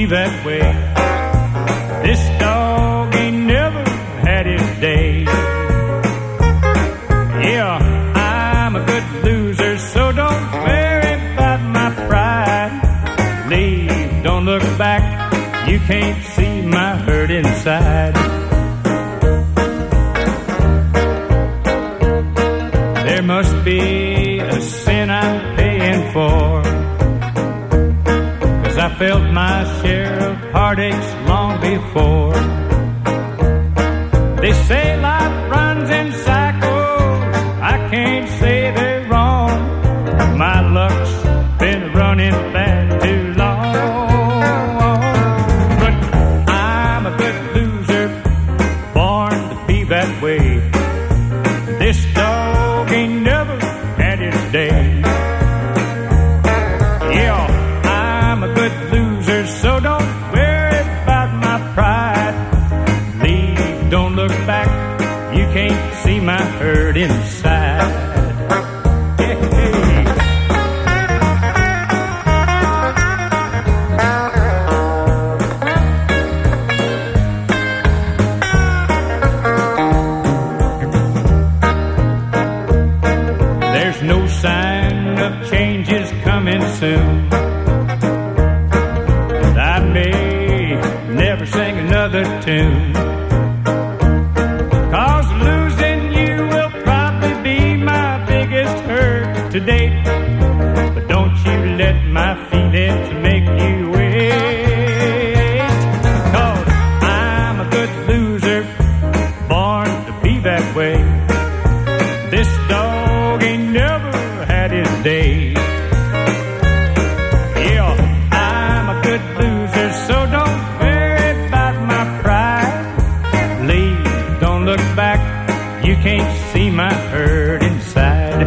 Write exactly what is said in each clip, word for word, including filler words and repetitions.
that way. This dog ain't never had his day. Yeah, I'm a good loser, so don't worry about my pride. Leave, don't look back, you can't see my hurt inside. There must be a sin I'm paying for, 'cause I felt my share of heartaches long before. They say life runs in cycles, I can't say they're wrong. My luck's been running bad too long. But I'm a good loser, born to be that way. This dog ain't never had his day. Yeah, I'm a good loser, so don't worry about my pride. Leave, don't look back, you can't see my hurt inside. Hey, hey. There's no sign of changes coming soon, and I may never sing another tune, 'cause losing you will probably be my biggest hurt to date. But don't you let my feelings make you wait, 'cause I'm a good loser, born to be that way. This dog ain't never had his day. Yeah, I'm a good loser, so don't worry about my pride. Leave, don't look back, you can't see my hurt inside.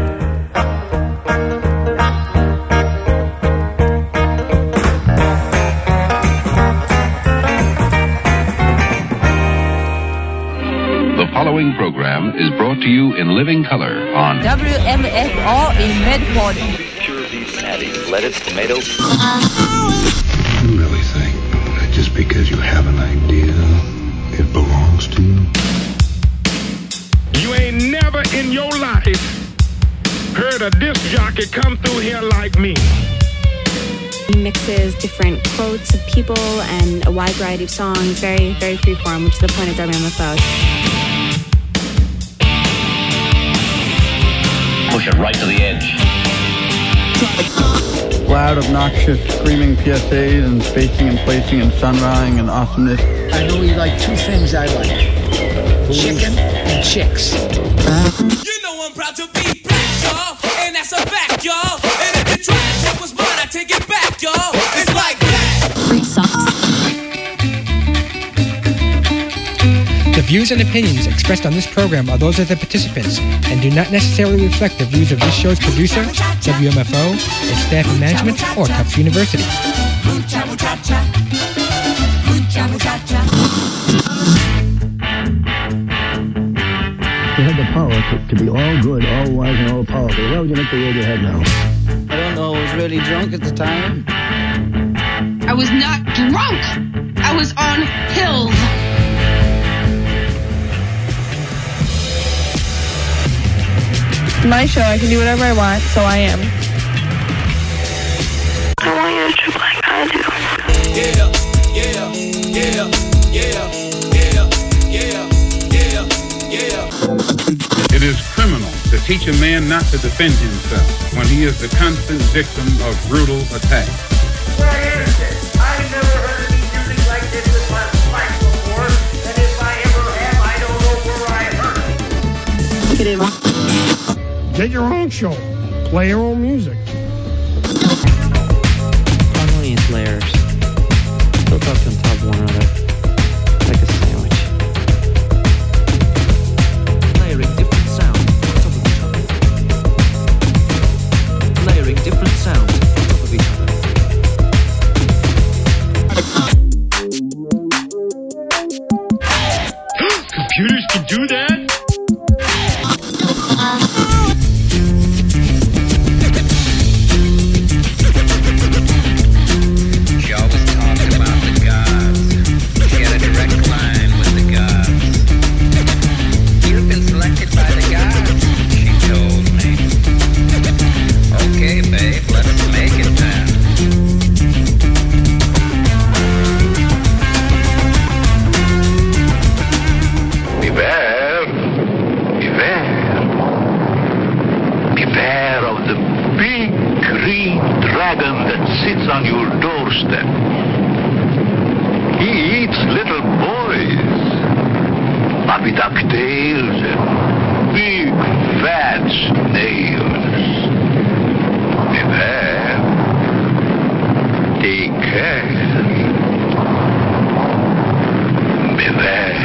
The following program is brought to you in living color on W M F R in Medford. Pure beef patty, lettuce, tomato. You really think that just because you have an idea, it belongs to you? You ain't never in your life heard a disc jockey come through here like me. He mixes different quotes of people and a wide variety of songs, very, very freeform, which is the point of W M F O. Push it right to the edge. Loud, obnoxious, screaming P S As and spacing and placing and sunrising and awesomeness. I know you like two things I like. Chicken and chicks. You know I'm proud to be black, y'all. And that's a fact, y'all. And if you try to take what's mine, I take it back, y'all. It's like that. Free socks. The views and opinions expressed on this program are those of the participants and do not necessarily reflect the views of this show's producer, W M F O, its staff and management, or Tufts University. You had the power to, to be all good, all wise, and all powerful. Why would you make the road you had now? I don't know, I was really drunk at the time. I was not drunk. I was on pills. My show, I can do whatever I want, so I am. I want you to trip like I do. Yeah, yeah, yeah, yeah, yeah, yeah, yeah, yeah. It is criminal to teach a man not to defend himself when he is the constant victim of brutal attack. Where is it? I've never heard any music like this in my life before, and if I ever have, I don't know where I heard it. Get it. Get your own show. Play your own music. Harmonious layers. Built up on top of one another. Like a sandwich. Layering different sounds on top of each other. Layering different sounds on top of each other. Computers can do that? great dragon that sits on your doorstep. He eats little boys. Floppy ducktails and big fat snails. Beware. Take care. Beware.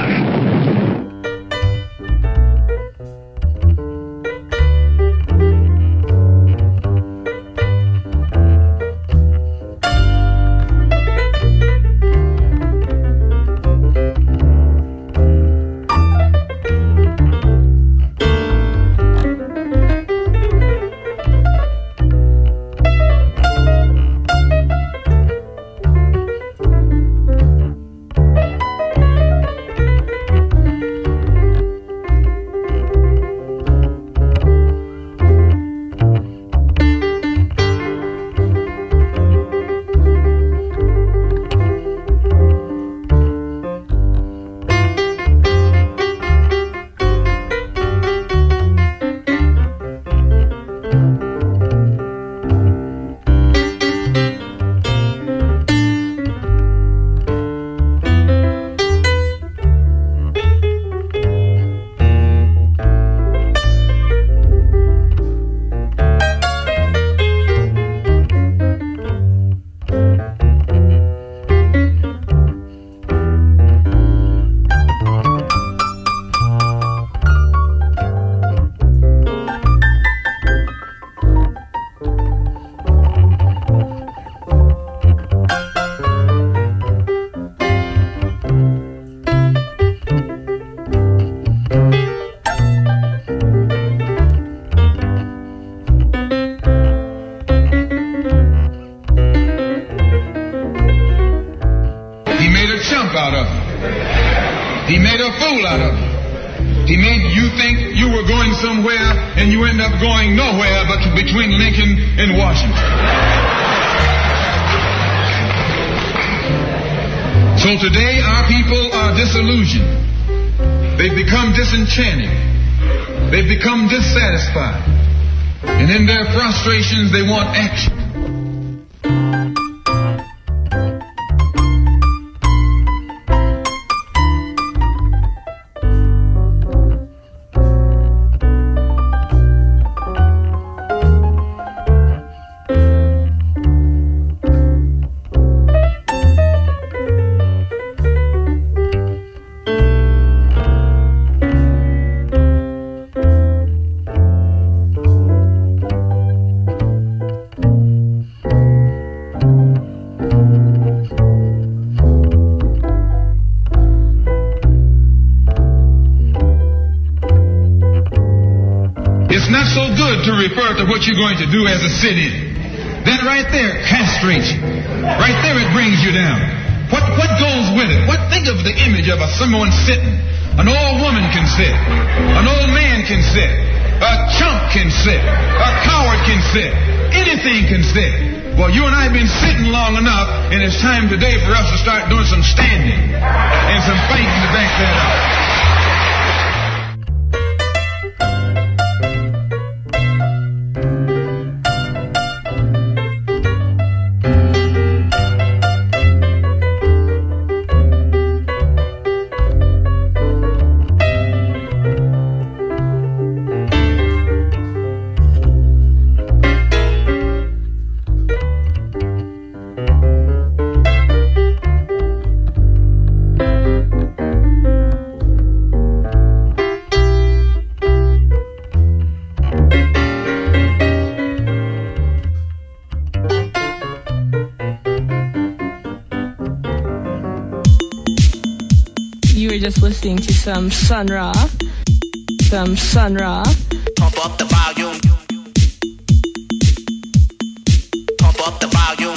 So today our people are disillusioned. They've become disenchanted. They've become dissatisfied. And in their frustrations they want action. What you're going to do as a sit-in. That right there castrates you. Right there it brings you down. What what goes with it? What think of the image of a someone sitting. An old woman can sit. An old man can sit. A chump can sit. A coward can sit. Anything can sit. Well, you and I have been sitting long enough, and it's time today for us to start doing some standing and some fighting to back that up. Just listening to some Sun Ra, some Sun Ra. Pump up the volume. Pump up the volume.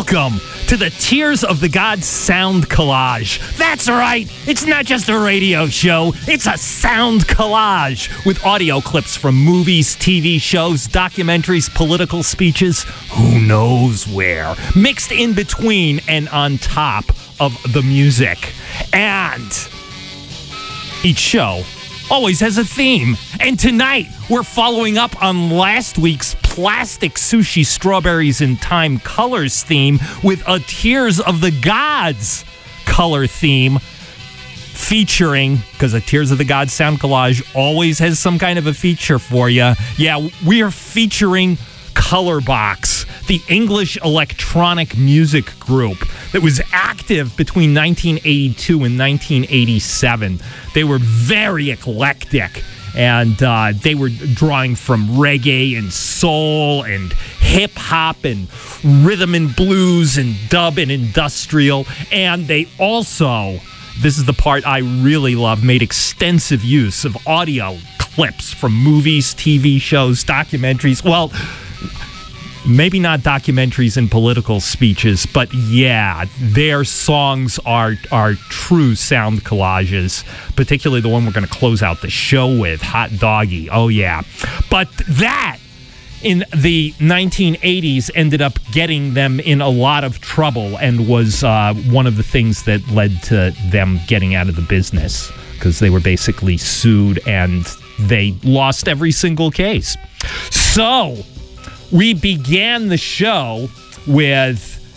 Welcome to the Tears of the Gods sound collage. That's right, it's not just a radio show, it's a sound collage with audio clips from movies, T V shows, documentaries, political speeches, who knows where, mixed in between and on top of the music. And each show always has a theme. And tonight, we're following up on last week's Plastic Sushi Strawberries in Time Colors theme with a Tears of the Gods color theme featuring, because a Tears of the Gods sound collage always has some kind of a feature for you. Yeah, we are featuring Colorbox, the English electronic music group that was active between nineteen eighty-two and nineteen eighty-seven. They were very eclectic, and uh, they were drawing from reggae and soul and hip-hop and rhythm and blues and dub and industrial. And they also, this is the part I really love, made extensive use of audio clips from movies, T V shows, documentaries. Well, maybe not documentaries and political speeches, but yeah, their songs are are true sound collages, particularly the one we're going to close out the show with, Hot Doggy. Oh, yeah. But that, in the nineteen eighties, ended up getting them in a lot of trouble and was uh, one of the things that led to them getting out of the business, because they were basically sued and they lost every single case. So we began the show with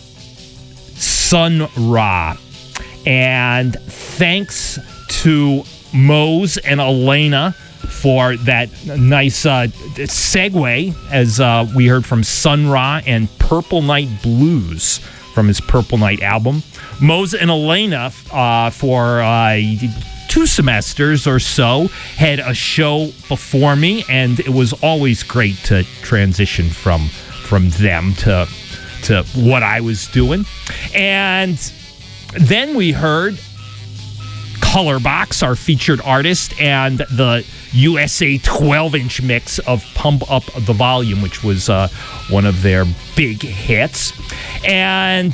Sun Ra. And thanks to Mose and Elena for that nice uh, segue, as uh, we heard from Sun Ra and Purple Night Blues from his Purple Night album. Mose and Elena, uh, for uh, two semesters or so, had a show before me, and it was always great to transition from from them to to what I was doing. And then we heard Colorbox, our featured artist, and the U S A twelve-inch mix of Pump Up the Volume, which was uh, one of their big hits. And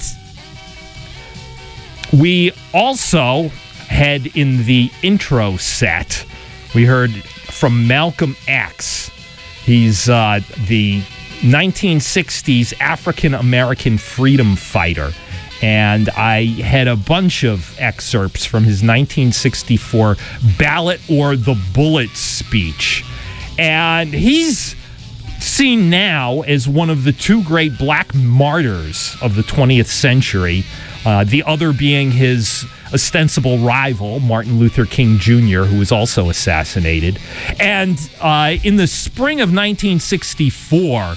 we also had in the intro set, we heard from Malcolm X. He's uh, the nineteen sixties African-American freedom fighter. And I had a bunch of excerpts from his nineteen sixty-four Ballot or the Bullet speech. And he's seen now as one of the two great black martyrs of the twentieth century, uh, the other being his ostensible rival, Martin Luther King Junior, who was also assassinated. And uh, in the spring of nineteen sixty-four,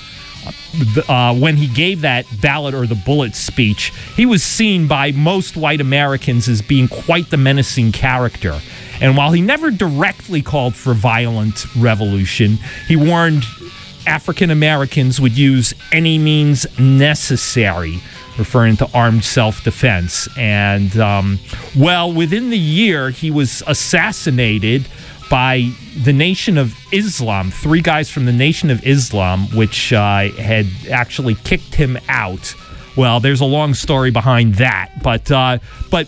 Uh, when he gave that Ballot or the Bullet speech, he was seen by most white Americans as being quite the menacing character. And while he never directly called for violent revolution, he warned African Americans would use any means necessary, referring to armed self-defense. And, um, well, within the year, he was assassinated by the Nation of Islam, three guys from the Nation of Islam, which uh, had actually kicked him out. Well, there's a long story behind that, but uh, but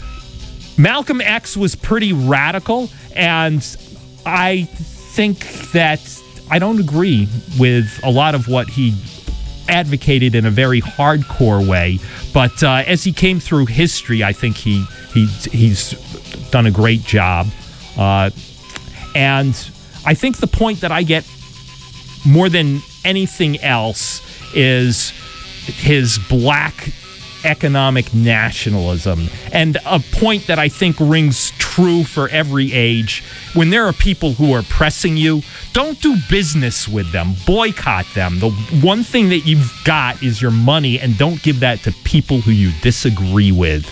Malcolm X was pretty radical, and I think that I don't agree with a lot of what he advocated in a very hardcore way, but uh, as he came through history, I think he, he he's done a great job. Uh, And I think the point that I get more than anything else is his black economic nationalism. And a point that I think rings true for every age. When there are people who are pressing you, don't do business with them. Boycott them. The one thing that you've got is your money, and don't give that to people who you disagree with.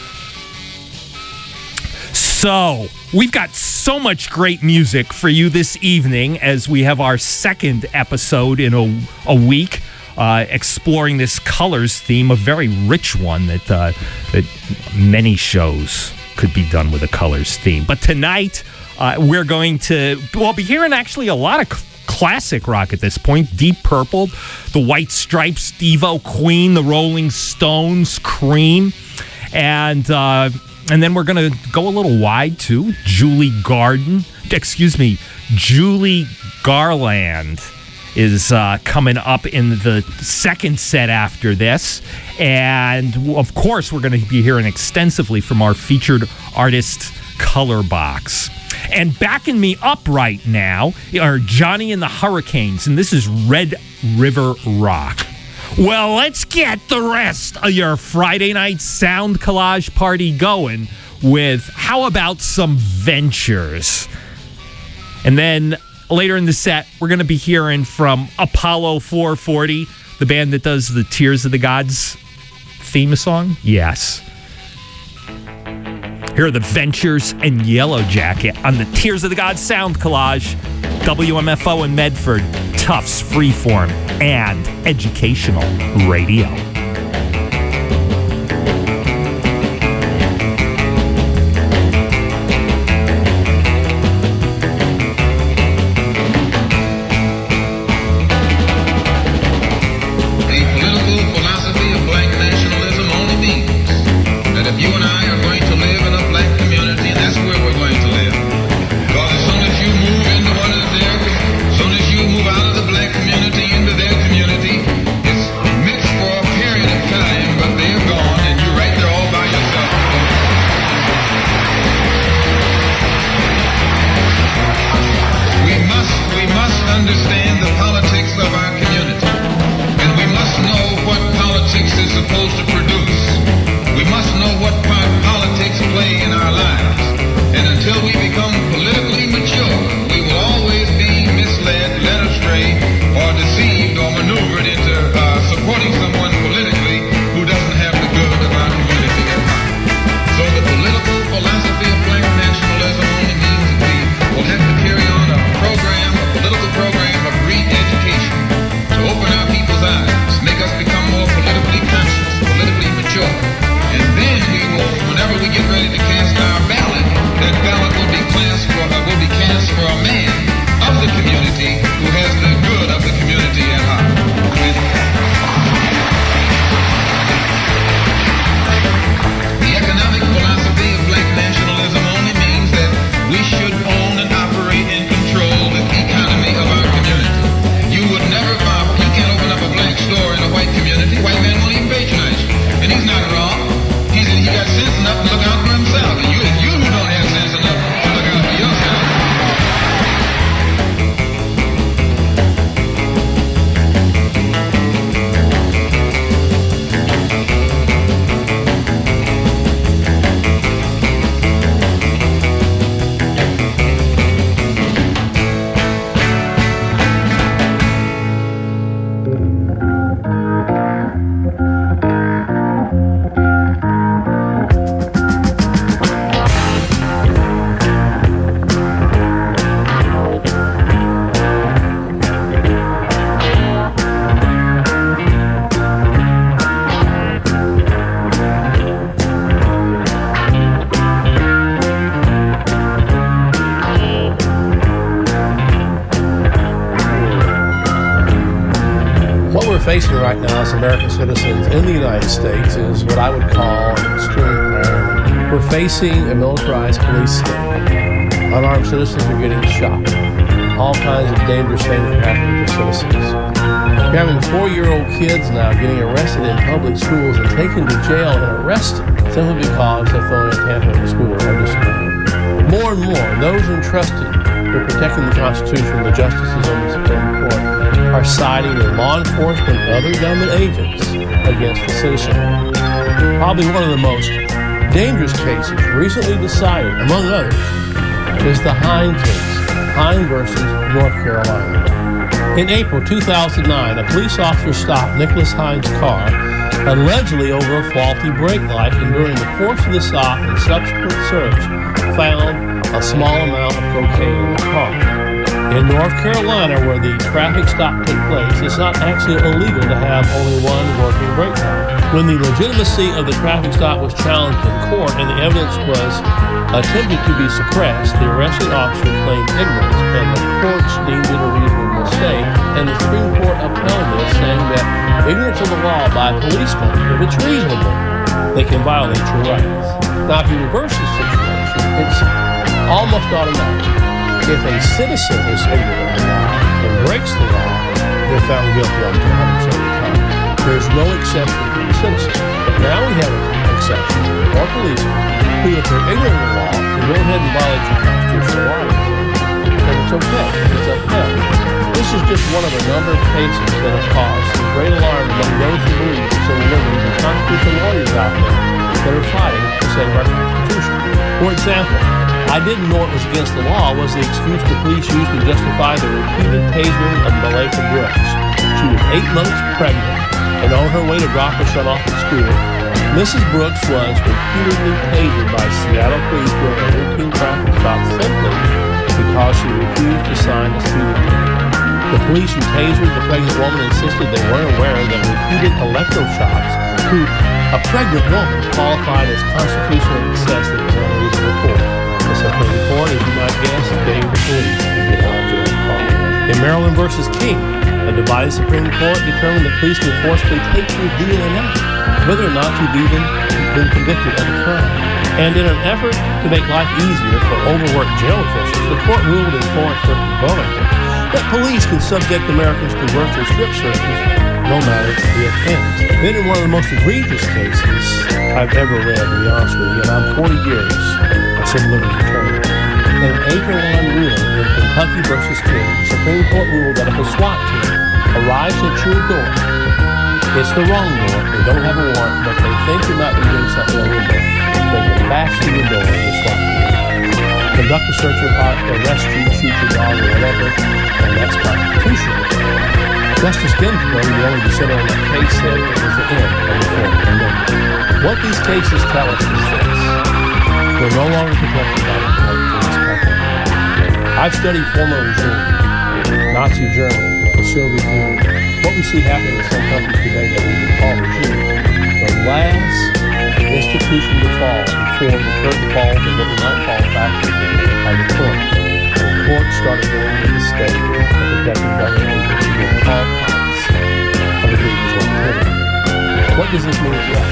So, we've got so much great music for you this evening as we have our second episode in a, a week, uh, exploring this colors theme, a very rich one that uh, that many shows could be done with a colors theme. But tonight, uh, we're going to, well, be hearing actually a lot of classic rock at this point. Deep Purple, the White Stripes, Devo, Queen, the Rolling Stones, Cream. And uh, and then we're going to go a little wide, too. Julie Garden, excuse me, Julie Garland is uh, coming up in the second set after this. And, of course, we're going to be hearing extensively from our featured artist, Color Box. And backing me up right now are Johnny and the Hurricanes, and this is Red River Rock. Well, let's get the rest of your Friday night sound collage party going with How About Some Ventures? And then later in the set, we're going to be hearing from Apollo four forty, the band that does the Tears of the Gods theme song. Yes. Here are the Ventures and Yellow Jacket on the Tears of the Gods sound collage. W M F O in Medford, Tufts Freeform and Educational Radio. Facing right now as American citizens in the United States is what I would call an extreme calamity. We're facing a militarized police state. Unarmed citizens are getting shot. All kinds of dangerous things are happening to citizens. You're having four-year-old kids now getting arrested in public schools and taken to jail and arrested simply because they're throwing a tantrum at school or discipline. More and more, those entrusted with protecting the Constitution, the justices on the Supreme Court, are siding with law enforcement and other government agents against the citizenry. Probably one of the most dangerous cases recently decided, among others, is the Hine case, Hine versus North Carolina. In April two thousand nine, a police officer stopped Nicholas Hine's car, allegedly over a faulty brake light, and during the course of the stop and subsequent search, found a small amount of cocaine in the car. In North Carolina, where the traffic stop took place, it's not actually illegal to have only one working brake line. When the legitimacy of the traffic stop was challenged in court and the evidence was attempted to be suppressed, the arresting officer claimed ignorance, and the courts deemed it a reasonable mistake, and the Supreme Court upheld this, saying that ignorance of the law by a policeman, if it's reasonable, they can violate your rights. Now, if you reverse the situation, it's almost automatic. If a citizen is ignorant of the law and breaks the law, they're found guilty up to one hundred seventy times. There's no exception for the citizen. But now we have an exception for policemen who, if they're ignorant of the law, can go ahead and violate your constitutional rights. And it's okay. It's upheld. This is just one of a number of cases that have caused great alarm among those who believe in civil liberties and constitutional lawyers out there that are fighting to save our Constitution. For example, I didn't know it was against the law was the excuse the police used to justify the repeated tasering of Malika Brooks. She was eight months pregnant, and on her way to drop her son off at school, Missus Brooks was repeatedly tasered by Seattle police during a routine traffic stop simply because she refused to sign a speeding ticket. The police who tasered the pregnant woman insisted they weren't aware that repeated electroshocks to a pregnant woman qualified as constitutionally excessive and unreasonable force. The Supreme Court, as you might guess, gave the police to get out of jail call. In Maryland versus King, a divided Supreme Court determined that police can forcibly take your D N A, whether or not you've even been convicted of a crime. And in an effort to make life easier for overworked jail officials, the court ruled in Florence versus Burlington that police can subject Americans to virtual strip searches no matter the offense. Then in one of the most egregious cases I've ever read, to be honest with you, and I'm forty years a civil liberties attorney, in an eight-to-one ruling in Kentucky versus King, the Supreme Court ruled that if a SWAT team arrives at your door, it's the wrong door, they don't have a warrant, but they think you might be doing something illegal, they can bash through your door with a SWAT team, conduct a search or arrest you, shoot your dog or whatever, and that's constitutional. Justice Ginsburg, the only dissenter in that case, said it was the end of the Fourth Amendment. What these cases tell us is this: we're no longer protected by the American Police Company. I've studied former regime, Nazi Germany, the Soviet Union. What we see happening in some countries today that we would call regime. The last institution to fall before the curtain falls and what we might call factory are the courts. The courts started going to the state and protecting government agents against all kinds of egregious activity. What does this mean to us?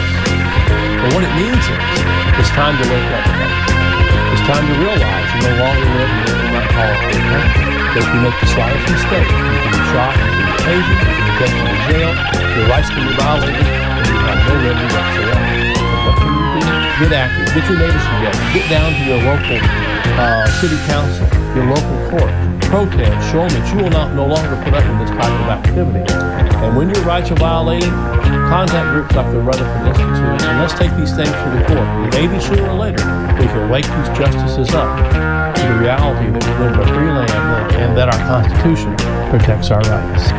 Well, what it means is it's time to wake up. It's time to realize you no longer live in what we might call a free country. That if you make the slightest mistake, you can be shot, you can be tasered, you can be taken to jail, your rights can be violated, and you have no remedy whatsoever. But what you do? Get active. Get your neighbors together. Get down to your local uh, city council, your local court. Protest. Show them that you will not no longer put up with this type of activity. And when your rights are violated, contact groups like the Rutherford Institute, and let's take these things to the court. Maybe sooner or later we can wake these justices up to the reality that we live in a free land and that our Constitution protects our rights.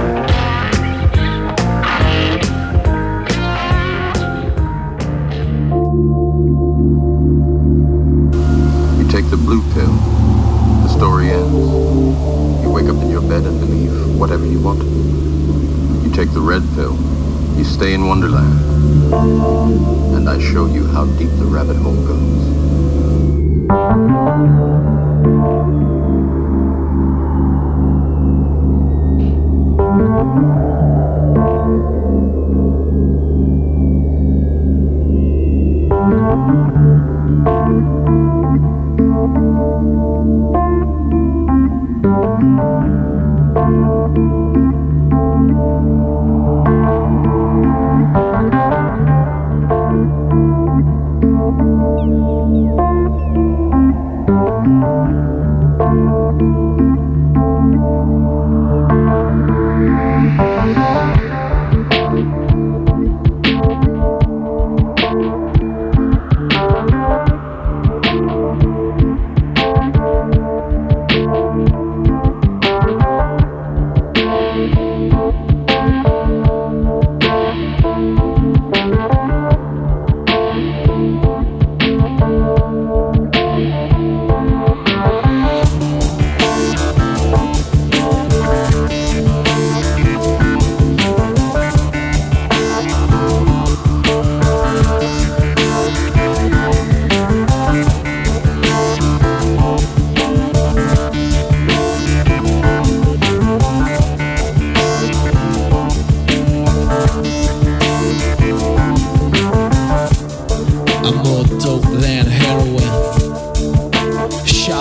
You take the blue pill, the story ends. You wake up in your bed and believe whatever you want. You take the red pill, you stay in Wonderland, and I show you how deep the rabbit hole goes.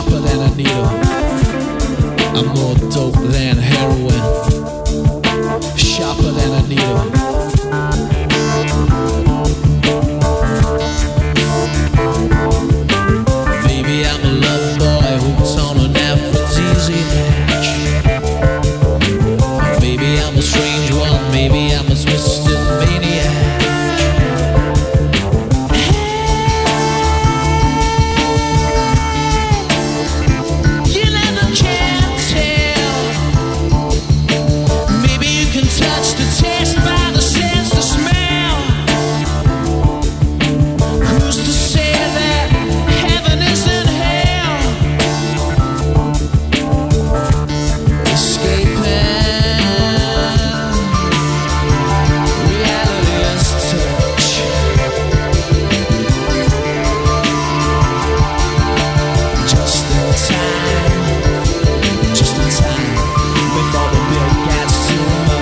sharper than a needle. I'm more dope than heroin, sharper than a needle. Maybe I'm a love boy who's on an aphrodisiac. Maybe I'm a strange one, maybe I'm a twisted maniac. Touch the taste by the sense of smell. Who's to say that heaven isn't hell? Escaping reality's touch. Just in time, just in time before the bill gets too much.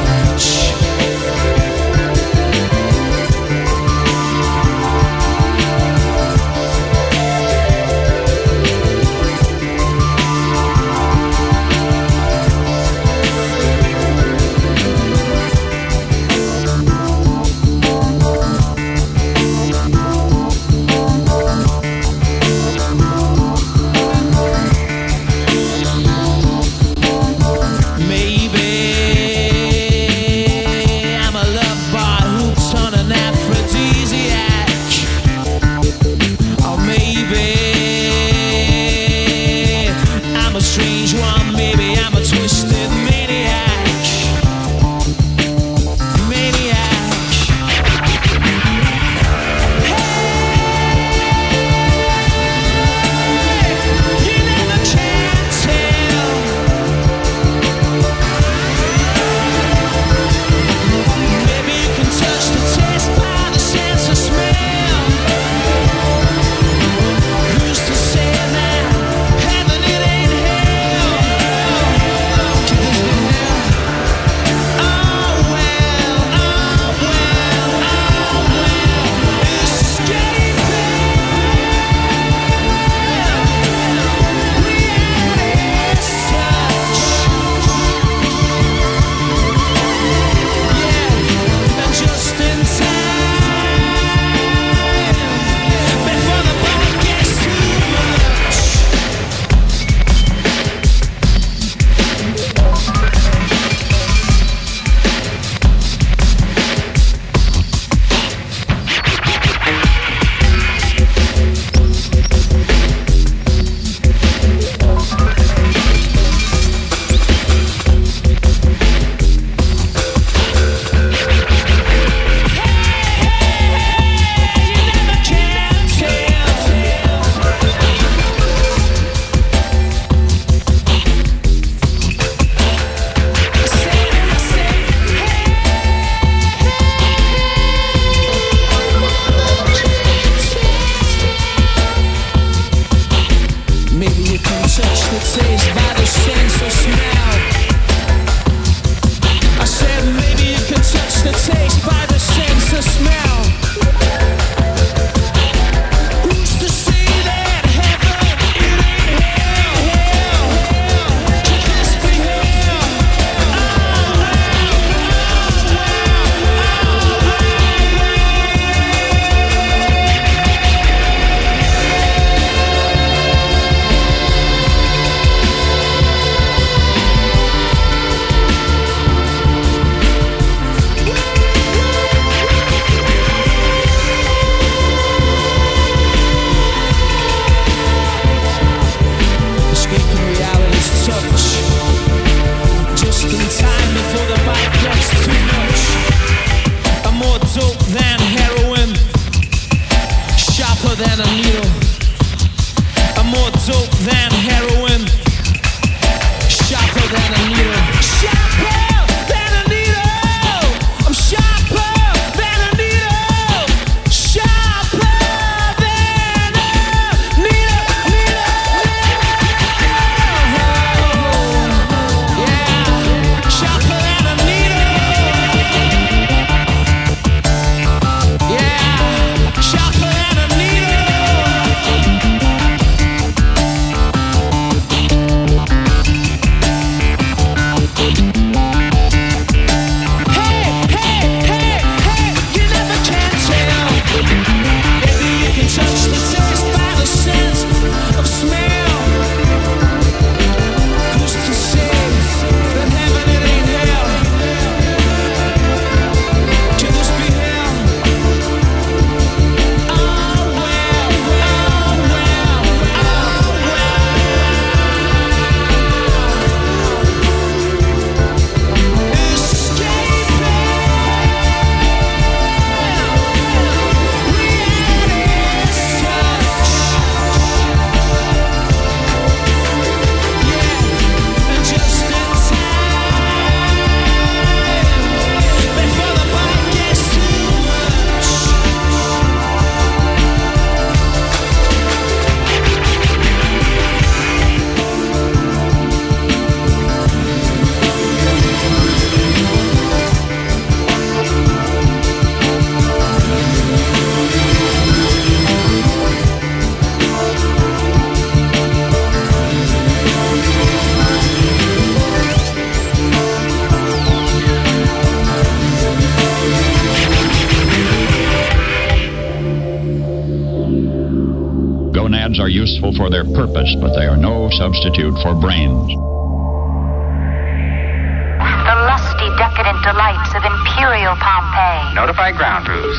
useful for their purpose, but they are no substitute for brains. The lusty, decadent delights of Imperial Pompeii. Notify ground crews.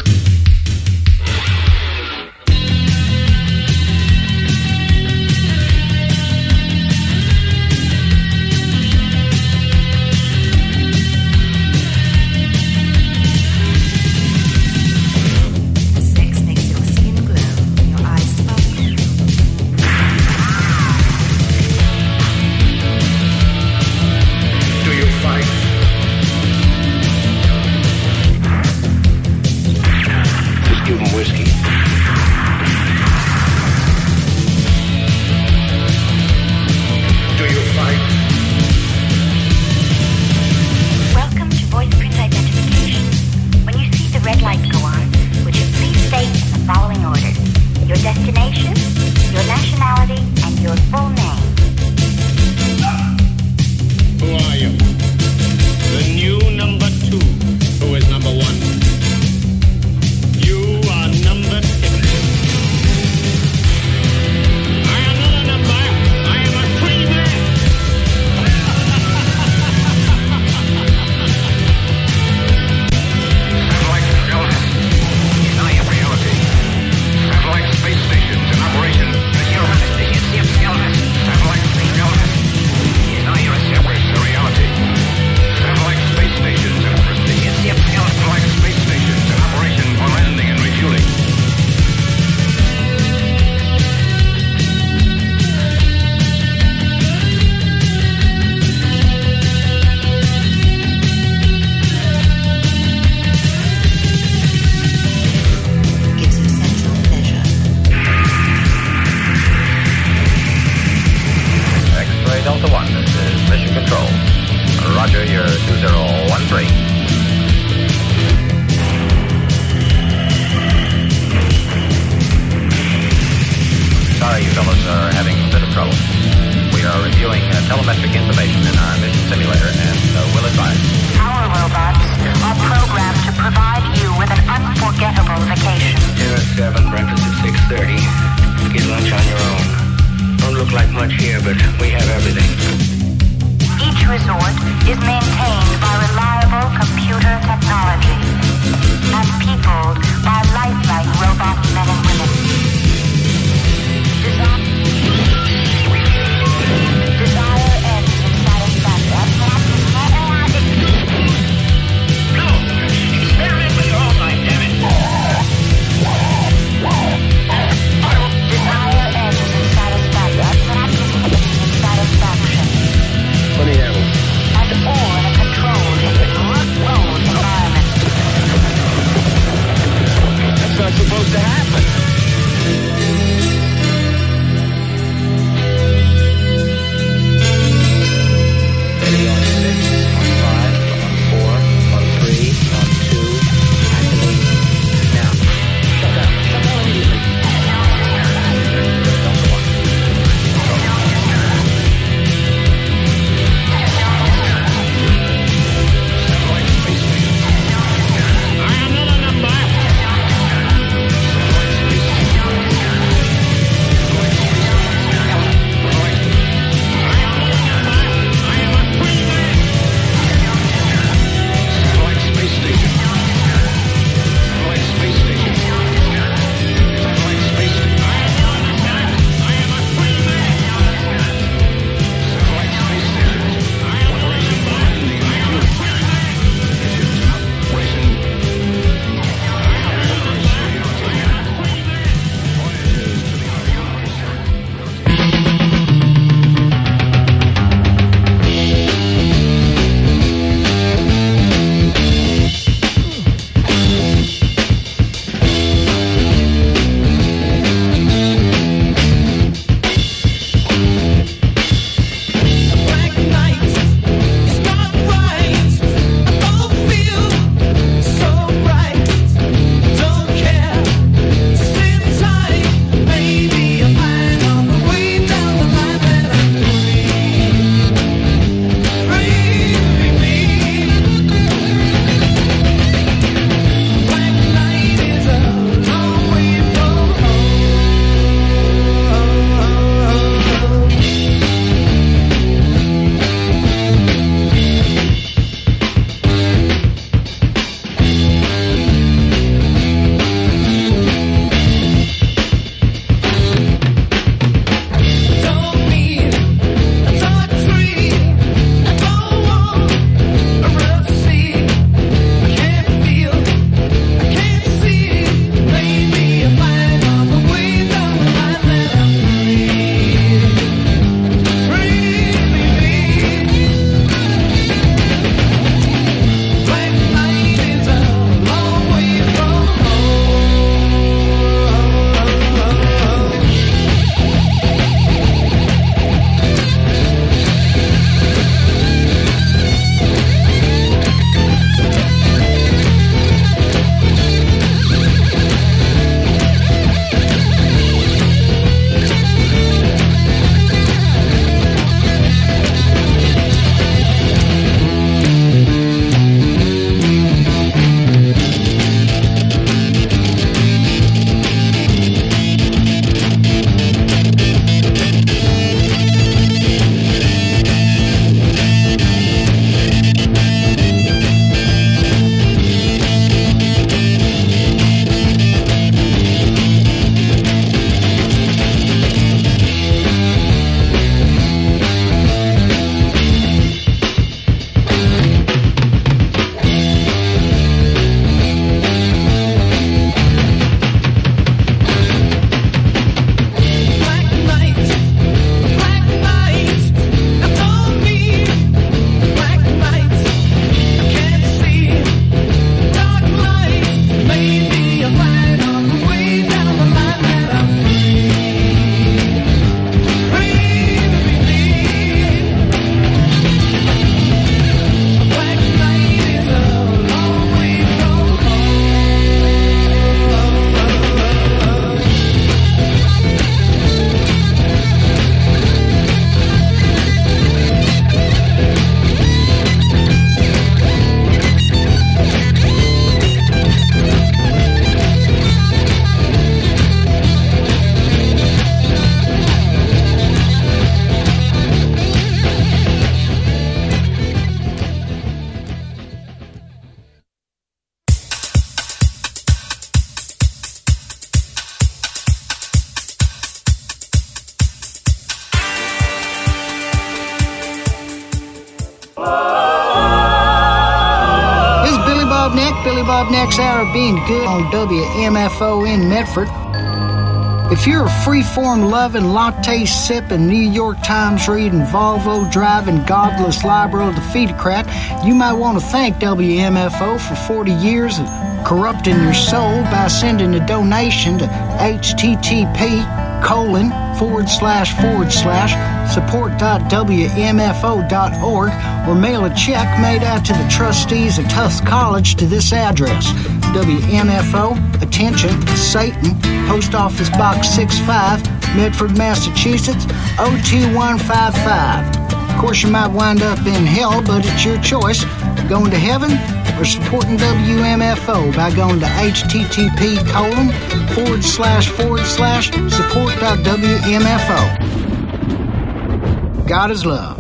Billy Bob next hour being good on W M F O in Medford. If you're a free-form loving, latte sipping, New York Times reading, Volvo driving, godless liberal defeatocrat, you might want to thank W M F O for forty years of corrupting your soul by sending a donation to http colon forward slash forward slash support.wmfo dot org or mail a check made out to the trustees of Tufts College to this address. W M F O, attention, Satan, Post Office Box sixty-five, Medford, Massachusetts, oh two one five five. Of course, you might wind up in hell, but it's your choice, going to heaven or supporting W M F O by going to http colon forward slash forward slash support.wmfo. God is love.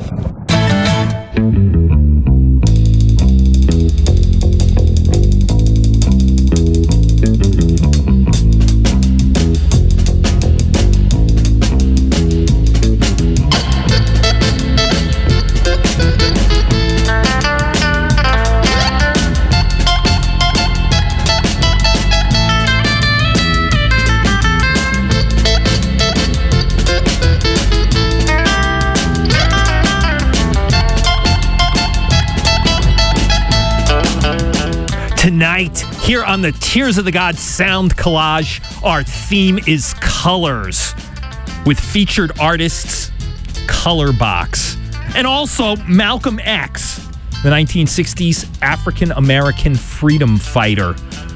Tonight, here on the Tears of the Gods Sound Collage, our theme is colors, with featured artists Colorbox, and also Malcolm X, the nineteen sixties African-American freedom fighter,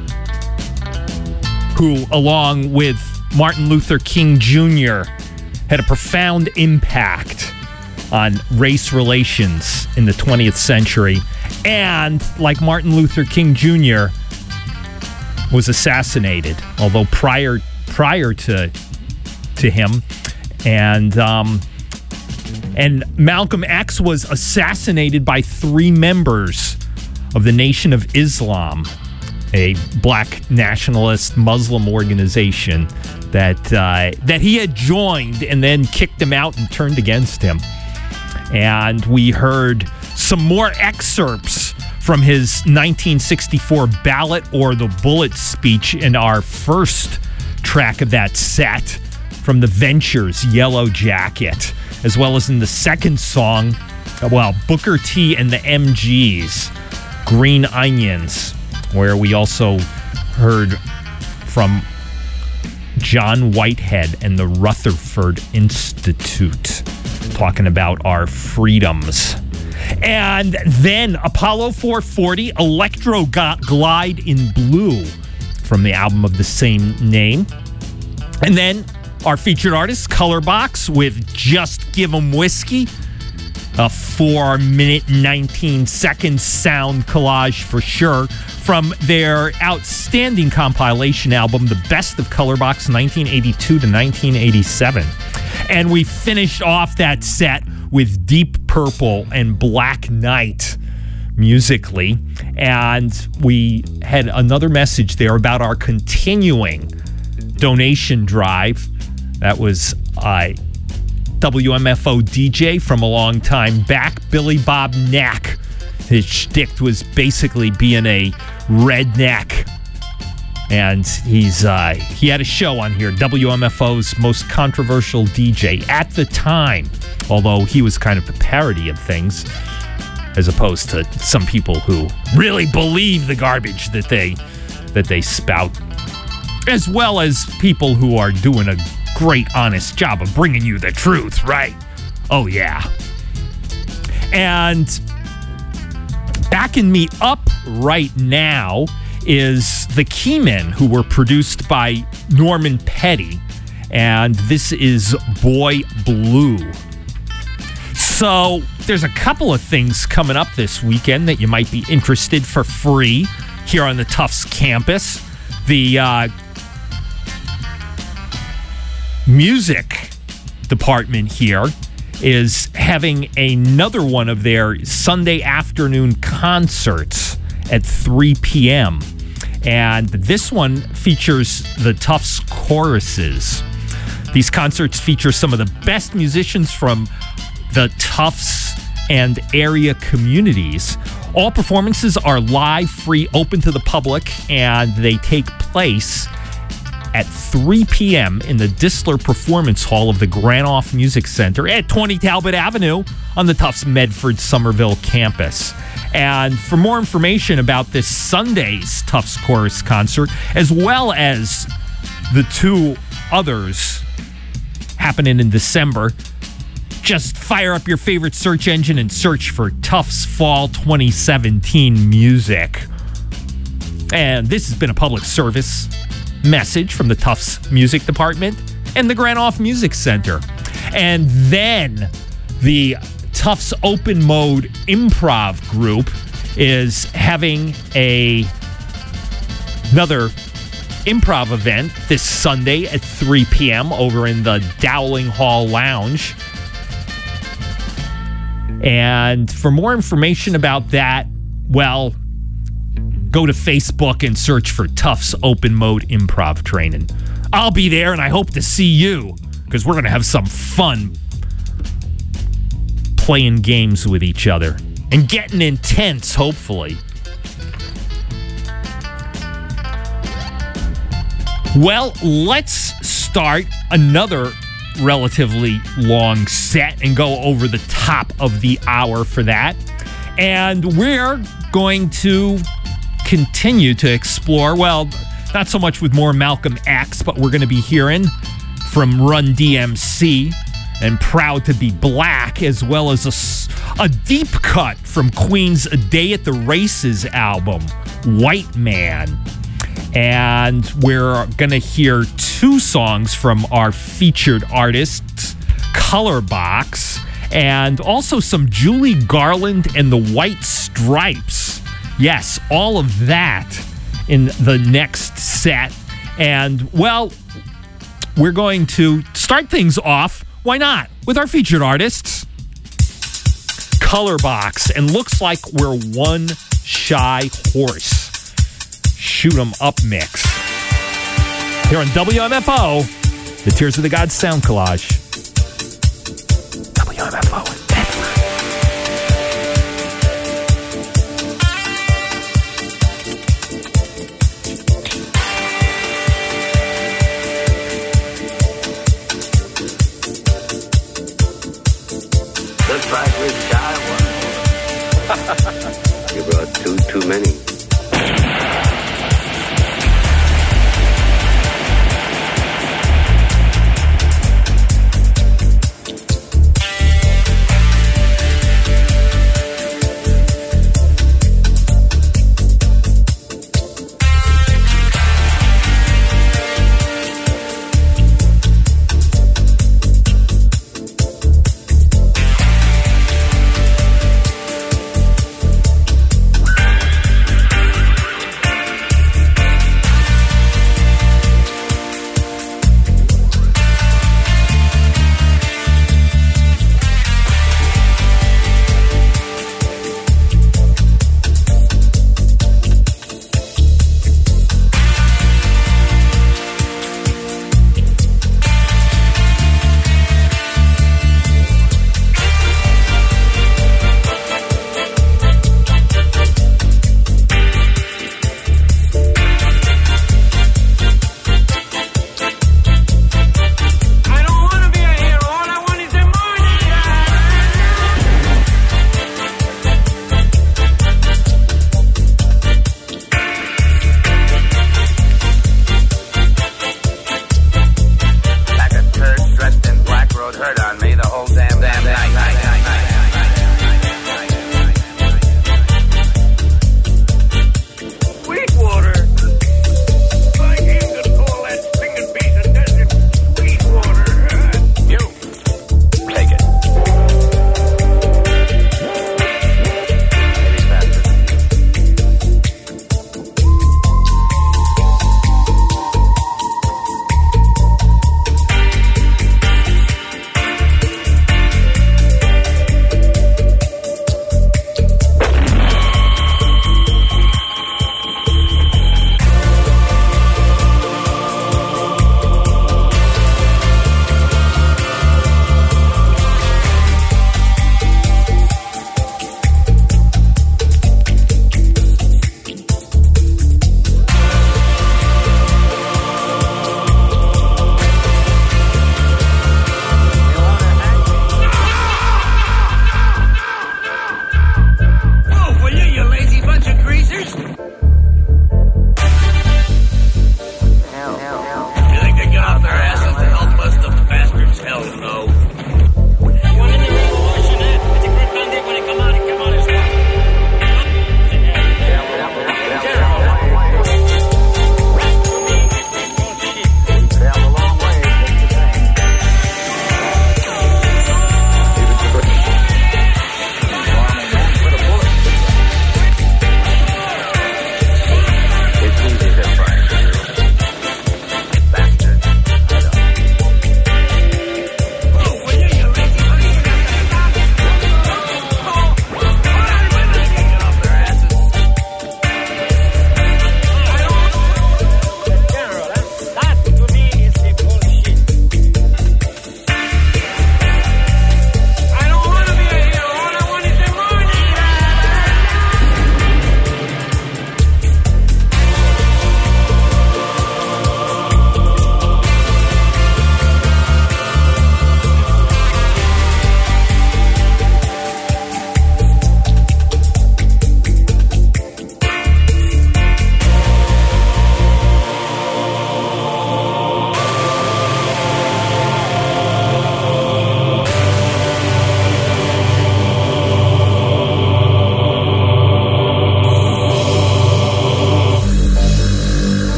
who, along with Martin Luther King Junior, had a profound impact on race relations in the twentieth century. And, like Martin Luther King Junior, was assassinated, although prior prior to to him, and um, and Malcolm X was assassinated by three members of the Nation of Islam, a black nationalist Muslim organization that uh, that he had joined and then kicked him out and turned against him. And we heard some more excerpts from his nineteen sixty-four ballot or the bullet speech in our first track of that set from the Ventures' Yellow Jacket, as well as in the second song, well, Booker T and the M Gs, Green Onions, where we also heard from John Whitehead and the Rutherford Institute talking about our freedoms. And then Apollo four forty, Electro Glide in Blue, from the album of the same name. And then our featured artist, Colorbox, with Just Give 'Em Whiskey, a four minute, nineteen second sound collage for sure, from their outstanding compilation album, The Best of Colorbox, nineteen eighty-two to nineteen eighty-seven. And we finished off that set with Deep Purple and Black Knight musically. And we had another message there about our continuing donation drive. That was uh, W M F O D J from a long time back, Billy Bob Knack. His shtick was basically being a redneck. And he's uh, he had a show on here, W M F O's most controversial D J at the time, although he was kind of a parody of things, as opposed to some people who really believe the garbage that they that they spout, as well as people who are doing a great, honest job of bringing you the truth, right? Oh, yeah. And backing me up right now is the Keymen, who were produced by Norman Petty, and this is Boy Blue. So there's a couple of things coming up this weekend that you might be interested for free here on the Tufts campus. The uh, music department here is having another one of their Sunday afternoon concerts at three p.m. And this one features the Tufts choruses. These concerts feature some of the best musicians from the Tufts and area communities, All performances are live, free, open to the public, and they take place at three p.m. in the Distler Performance Hall of the Granoff Music Center at twenty Talbot Avenue on the Tufts Medford Somerville campus. And for more information about this Sunday's Tufts Chorus concert, as well as the two others happening in December, just fire up your favorite search engine and search for Tufts Fall twenty seventeen music. And this has been a public service message from the Tufts Music Department and the Granoff Music Center. And then the Tufts Open Mode Improv Group is having a another improv event this Sunday at three p.m. over in the Dowling Hall Lounge. And for more information about that, well, go to Facebook and search for Tufts Open Mode Improv Training. I'll be there, and I hope to see you, because we're going to have some fun playing games with each other and getting intense, hopefully. Well, let's start another relatively long set and go over the top of the hour for that. And we're going to continue to explore, well, not so much with more Malcolm X, but we're going to be hearing from Run D M C and Proud to Be Black, as well as a, a deep cut from Queen's A Day at the Races album, White Man. And we're going to hear two songs from our featured artists, Colorbox, and also some Julie Garland and the White Stripes. Yes, all of that in the next set. And, well, we're going to start things off, why not, with our featured artists, Colorbox, and Looks Like We're One Shy Horse. Shoot 'em up mix. Here on W M F O, the Tears of the Gods Sound Collage. W M F O in Denver. Looks like we're shy ones. You brought two too many.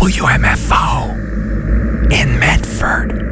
W M F O in Medford.